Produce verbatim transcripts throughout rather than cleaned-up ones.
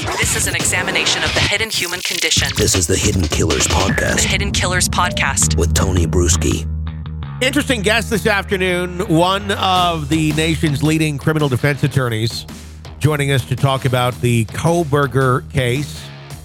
This is an examination of the hidden human condition. This is the Hidden Killers Podcast. The Hidden Killers Podcast. With Tony Brueski. Interesting guest this afternoon, one of the nation's leading criminal defense attorneys, joining us to talk about the Kohberger case.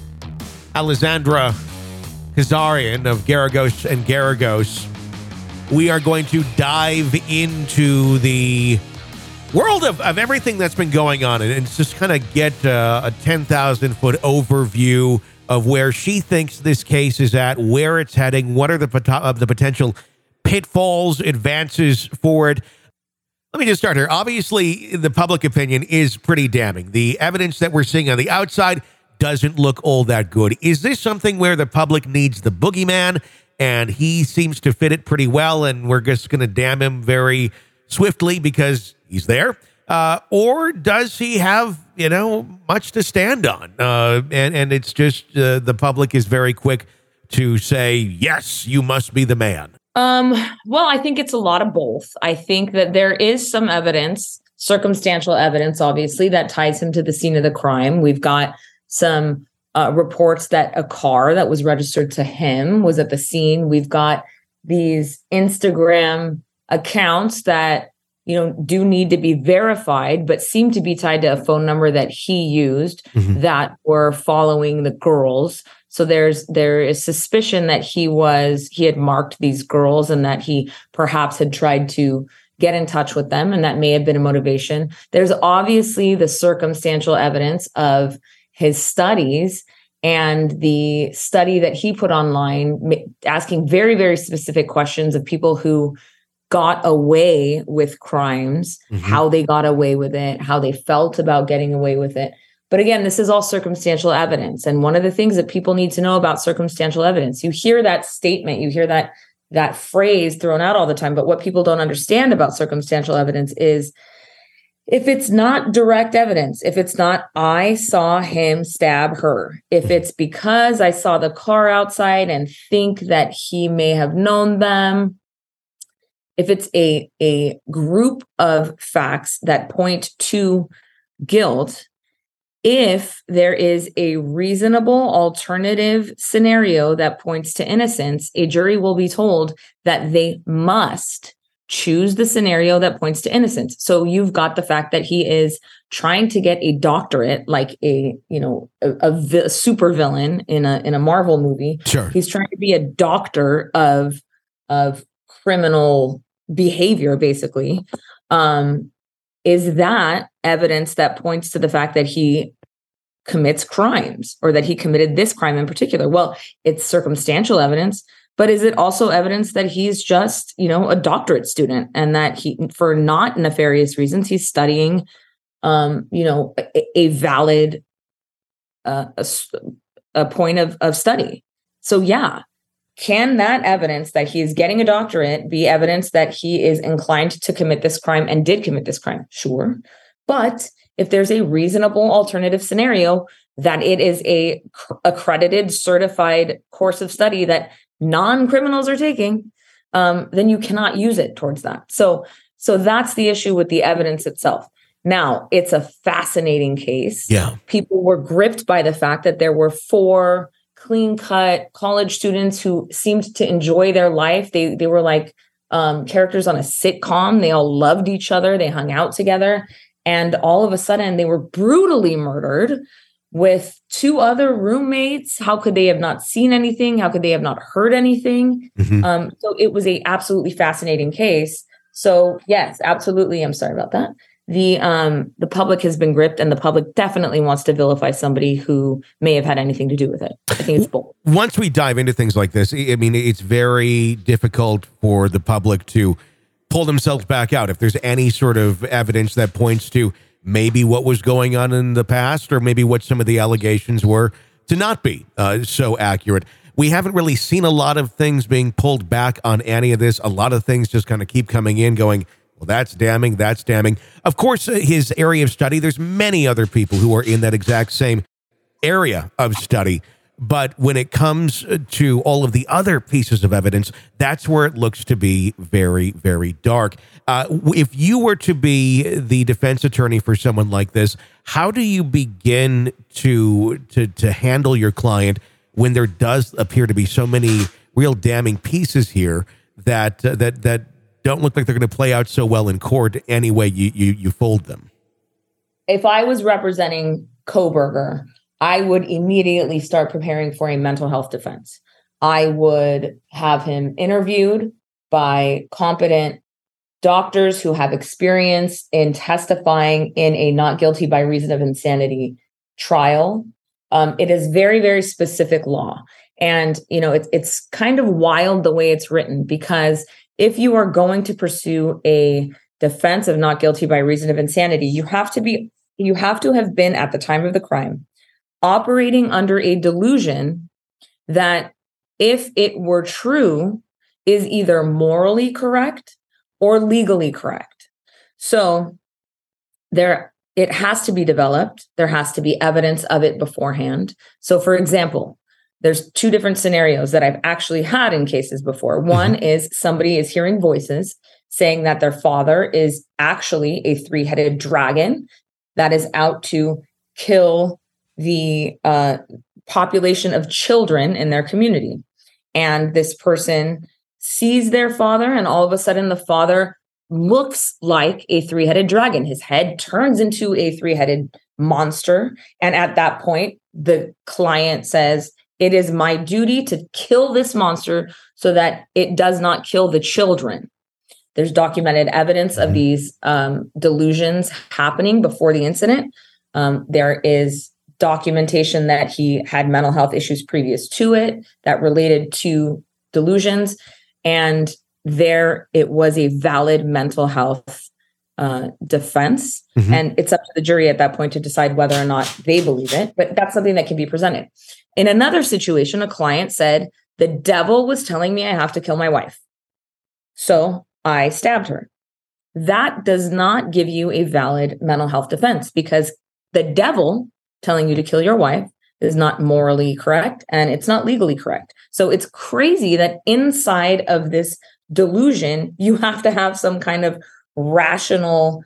Alessandra Kazarian of Garagos and Garagos. We are going to dive into the world of, of everything that's been going on and, and just kind of get uh, a ten thousand foot overview of where she thinks this case is at, where it's heading, what are the, pot- of the potential pitfalls, advances for it. Let me just start here. Obviously, the public opinion is pretty damning. The evidence that we're seeing on the outside doesn't look all that good. Is this something where the public needs the boogeyman and he seems to fit it pretty well and we're just going to damn him very swiftly because he's there? Uh, or does he have, you know, much to stand on? Uh, and, and it's just uh, the public is very quick to say, yes, you must be the man. Um, well, I think it's a lot of both. I think that there is some evidence, circumstantial evidence, obviously, that ties him to the scene of the crime. We've got some uh, reports that a car that was registered to him was at the scene. We've got these Instagram accounts that, you know, do need to be verified, but seem to be tied to a phone number that he used mm-hmm. that were following the girls. So there's there is suspicion that he was he had marked these girls and that he perhaps had tried to get in touch with them, and that may have been a motivation. There's obviously the circumstantial evidence of his studies and the study that he put online, asking very, very specific questions of people who got away with crimes, mm-hmm. how they got away with it, how they felt about getting away with it. But again, this is all circumstantial evidence. And one of the things that people need to know about circumstantial evidence, you hear that statement, you hear that that phrase thrown out all the time. But what people don't understand about circumstantial evidence is if it's not direct evidence, if it's not, I saw him stab her, if it's because I saw the car outside and think that he may have known them, if it's a, a group of facts that point to guilt, if there is a reasonable alternative scenario that points to innocence, a jury will be told that they must choose the scenario that points to innocence. So you've got the fact that he is trying to get a doctorate, like a, you know, a, a, vi- a super villain in a in a Marvel movie. Sure. He's trying to be a doctor of of criminal behavior, basically. Um, is that evidence that points to the fact that he commits crimes or that he committed this crime in particular? Well, it's circumstantial evidence, but is it also evidence that he's just, you know, a doctorate student and that he, for not nefarious reasons, he's studying, um, you know, a, a valid uh, a, a point of, of study? So, yeah. Can that evidence that he is getting a doctorate be evidence that he is inclined to commit this crime and did commit this crime? Sure. But if there's a reasonable alternative scenario that it is a accredited, certified course of study that non-criminals are taking, um, then you cannot use it towards that. So, so that's the issue with the evidence itself. Now, it's a fascinating case. Yeah. People were gripped by the fact that there were four clean-cut college students who seemed to enjoy their life. They they were like um, characters on a sitcom. They all loved each other. They hung out together. And all of a sudden, they were brutally murdered with two other roommates. How could they have not seen anything? How could they have not heard anything? Mm-hmm. Um, so it was a absolutely fascinating case. So yes, absolutely. I'm sorry about that. The um, the public has been gripped, and the public definitely wants to vilify somebody who may have had anything to do with it. I think it's bold. Once we dive into things like this, I mean, it's very difficult for the public to pull themselves back out if there's any sort of evidence that points to maybe what was going on in the past or maybe what some of the allegations were to not be uh, so accurate. We haven't really seen a lot of things being pulled back on any of this. A lot of things just kind of keep coming in going, well, that's damning, that's damning. Of course, uh, his area of study, there's many other people who are in that exact same area of study But when it comes to all of the other pieces of evidence, that's where it looks to be very, very dark. Uh, if you were to be the defense attorney for someone like this, how do you begin to to to handle your client when there does appear to be so many real damning pieces here that uh, that that don't look like they're going to play out so well in court any way you you, you fold them? If I was representing Kohberger, I would immediately start preparing for a mental health defense. I would have him interviewed by competent doctors who have experience in testifying in a not guilty by reason of insanity trial. Um, it is very, very specific law. And, you know, it's it's kind of wild the way it's written, because if you are going to pursue a defense of not guilty by reason of insanity, you have to be, you have to have been at the time of the crime operating under a delusion that, if it were true, is either morally correct or legally correct. So there, it has to be developed. There has to be evidence of it beforehand. So, for example, there's two different scenarios that I've actually had in cases before. One is somebody is hearing voices saying that their father is actually a three-headed dragon that is out to kill the uh, population of children in their community. And this person sees their father, and all of a sudden the father looks like a three-headed dragon. His head turns into a three-headed monster. And at that point, the client says, "It is my duty to kill this monster so that it does not kill the children." There's documented evidence of these um, delusions happening before the incident. Um, there is documentation that he had mental health issues previous to it that related to delusions. And there it was a valid mental health uh, defense. Mm-hmm. And it's up to the jury at that point to decide whether or not they believe it. But that's something that can be presented. In another situation, a client said, "The devil was telling me I have to kill my wife, so I stabbed her." That does not give you a valid mental health defense, because the devil telling you to kill your wife is not morally correct and it's not legally correct. So it's crazy that inside of this delusion, you have to have some kind of rational,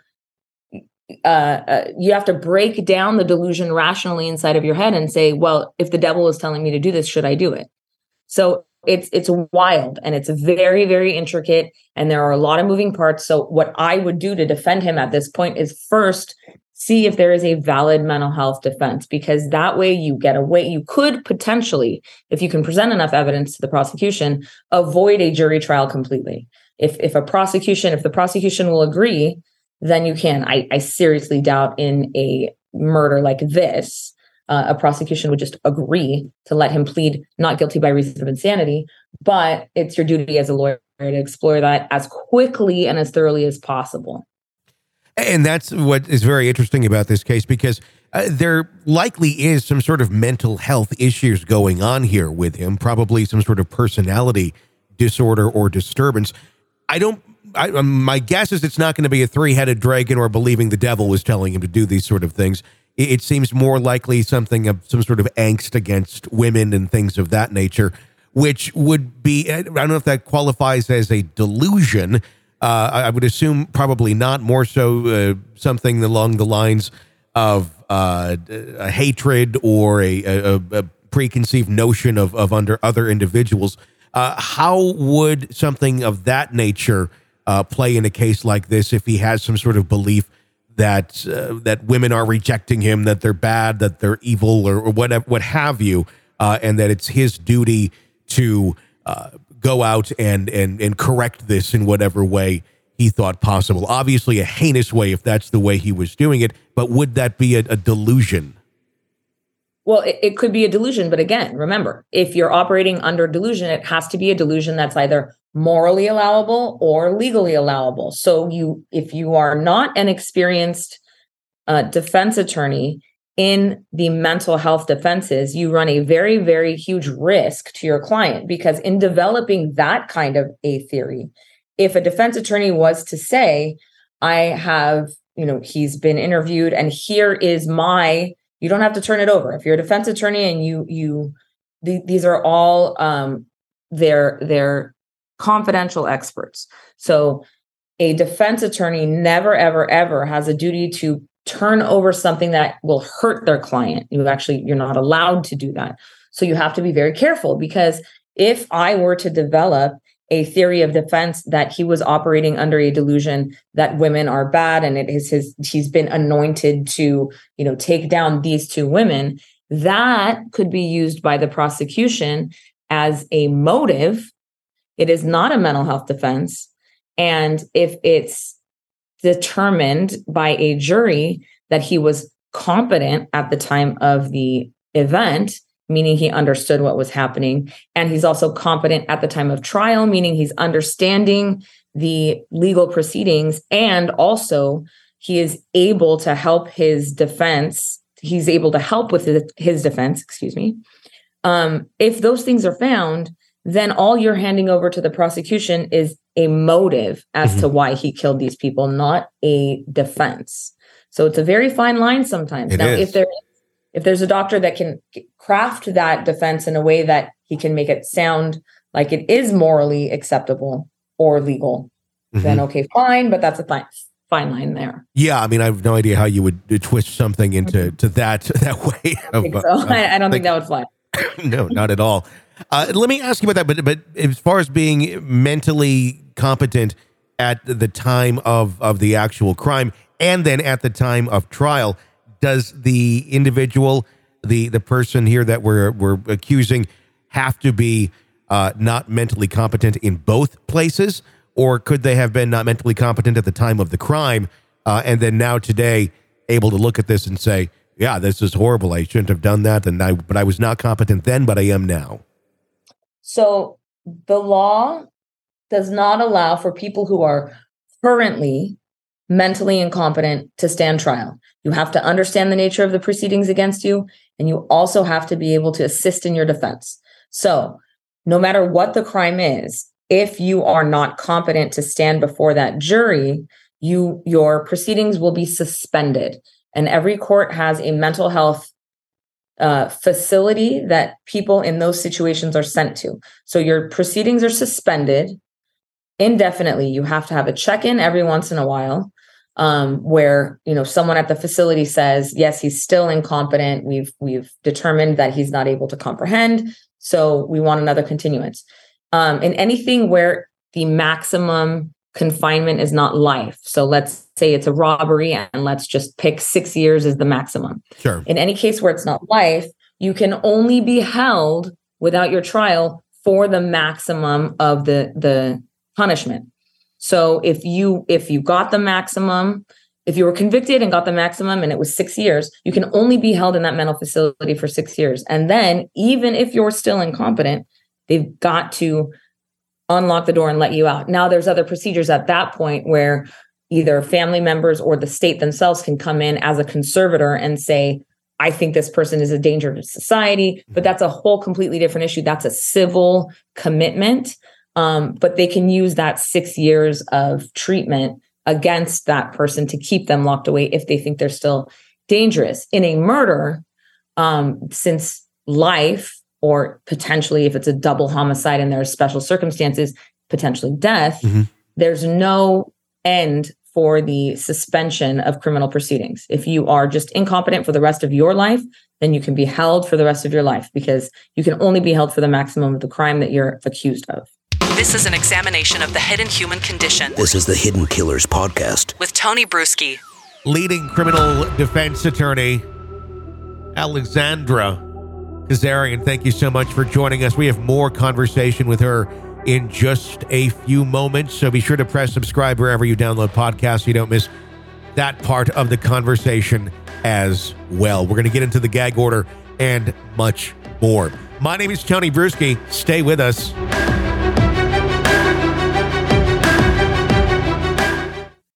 uh, uh, you have to break down the delusion rationally inside of your head and say, well, if the devil is telling me to do this, should I do it? So it's it's wild, and it's very, very intricate, and there are a lot of moving parts. So what I would do to defend him at this point is first see if there is a valid mental health defense, because that way you get away. You could potentially, if you can present enough evidence to the prosecution, avoid a jury trial completely. If if a prosecution, if the prosecution will agree, then you can. I, I seriously doubt in a murder like this, uh, a prosecution would just agree to let him plead not guilty by reason of insanity. But it's your duty as a lawyer to explore that as quickly and as thoroughly as possible. And that's what is very interesting about this case, because uh, there likely is some sort of mental health issues going on here with him, probably some sort of personality disorder or disturbance. I don't, I, um, my guess is it's not going to be a three-headed dragon or believing the devil was telling him to do these sort of things. It, it seems more likely something of some sort of angst against women and things of that nature, which would be, I don't know if that qualifies as a delusion. Uh, I would assume probably not, more so uh, something along the lines of uh, a hatred or a, a, a preconceived notion of, of under other individuals. Uh, how would something of that nature uh, play in a case like this if he has some sort of belief that uh, that women are rejecting him, that they're bad, that they're evil, or, or whatever, what have you, uh, and that it's his duty to uh, go out and, and, and correct this in whatever way he thought possible? Obviously a heinous way if that's the way he was doing it, but would that be a, a delusion? Well, it, it could be a delusion, but again, remember, if you're operating under delusion, it has to be a delusion that's either morally allowable or legally allowable. So you, if you are not an experienced uh, defense attorney in the mental health defenses, you run a very, very huge risk to your client, because in developing that kind of a theory, if a defense attorney was to say, I have, you know, he's been interviewed and here is my, you don't have to turn it over. If you're a defense attorney and you, you the, these are all um, they're they're confidential experts. So a defense attorney never, ever, ever has a duty to turn over something that will hurt their client. You actually, you're not allowed to do that. So you have to be very careful, because if I were to develop a theory of defense that he was operating under a delusion that women are bad and it is his, he's been anointed to, you know, take down these two women, that could be used by the prosecution as a motive. It is not a mental health defense. And if it's determined by a jury that he was competent at the time of the event, meaning he understood what was happening, and he's also competent at the time of trial, meaning he's understanding the legal proceedings, and also he is able to help his defense, he's able to help with his, his defense, excuse me. Um, if those things are found, then all you're handing over to the prosecution is a motive as mm-hmm. to why he killed these people, not a defense. So it's a very fine line sometimes. It now, is. if there, if there's a doctor that can craft that defense in a way that he can make it sound like it is morally acceptable or legal, mm-hmm. then okay, fine. But that's a fine, fine line there. Yeah, I mean, I have no idea how you would twist something into to that that way. I, think so. uh, I, I don't like, think that would fly. No, not at all. Uh, let me ask you about that. But but as far as being mentally competent at the time of, of the actual crime and then at the time of trial, does the individual, the the person here that we're we're accusing, have to be uh, not mentally competent in both places, or could they have been not mentally competent at the time of the crime uh, and then now today able to look at this and say, yeah, this is horrible, I shouldn't have done that, and I but I was not competent then, but I am now? So the law does not allow for people who are currently mentally incompetent to stand trial. You have to understand the nature of the proceedings against you, and you also have to be able to assist in your defense. So no matter what the crime is, if you are not competent to stand before that jury, you your proceedings will be suspended. And every court has a mental health uh, facility that people in those situations are sent to. So your proceedings are suspended indefinitely. You have to have a check-in every once in a while um, where, you know, someone at the facility says, yes, he's still incompetent. We've, we've determined that he's not able to comprehend. So we want another continuance. Um, and anything where the maximum confinement is not life. So let's say it's a robbery and let's just pick six years as the maximum. Sure. In any case where it's not life, you can only be held without your trial for the maximum of the, the punishment. So if you, if you got the maximum, if you were convicted and got the maximum and it was six years, you can only be held in that mental facility for six years. And then even if you're still incompetent, they've got to unlock the door and let you out. Now there's other procedures at that point where either family members or the state themselves can come in as a conservator and say, I think this person is a danger to society, but that's a whole completely different issue. That's a civil commitment. Um, but they can use that six years of treatment against that person to keep them locked away if they think they're still dangerous. In a murder, um, since life, or potentially if it's a double homicide and there are special circumstances, potentially death, mm-hmm. there's no end for the suspension of criminal proceedings. If you are just incompetent for the rest of your life, then you can be held for the rest of your life because you can only be held for the maximum of the crime that you're accused of. This is an examination of the hidden human condition. This is the Hidden Killers Podcast with Tony Brueski. Leading criminal defense attorney, Alexandra Kazarian, thank you so much for joining us. We have more conversation with her in just a few moments, so be sure to press subscribe wherever you download podcasts so you don't miss that part of the conversation as well. We're going to get into the gag order and much more. My name is Tony Brueski. Stay with us.